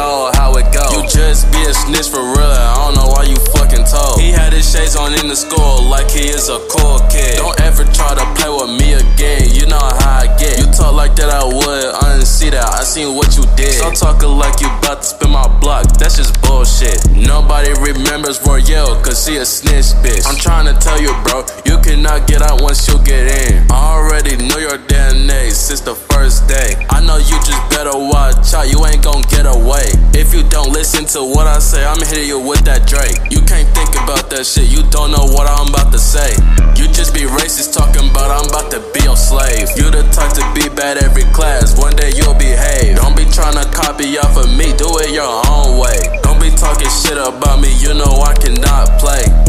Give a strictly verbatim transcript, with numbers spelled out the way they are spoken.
know how it go. You just be a snitch for real, I don't know why you fucking told. He had his shades on in the school like he is a cool kid. Don't ever try to play with me again, you know how I get. You talk like that I would, I didn't see that, I seen what you did. Stop talking like you bout to spin my block, that's just bullshit. Nobody remembers Royale, cause he a snitch bitch. I'm trying to tell you bro, you cannot get out once you get in. I already know your D N A since the first day. I know you just better watch out, you ain't gon' get away. If you don't listen to what I say, I'm hitting you with that Drake. You can't think about that shit, you don't know what I'm about to say. You just be racist talking about I'm about to be your slave. You the type to be bad every class, one day you'll behave. Don't be trying to copy off of me, do it your own way. Don't be talking shit about me, you know I cannot play.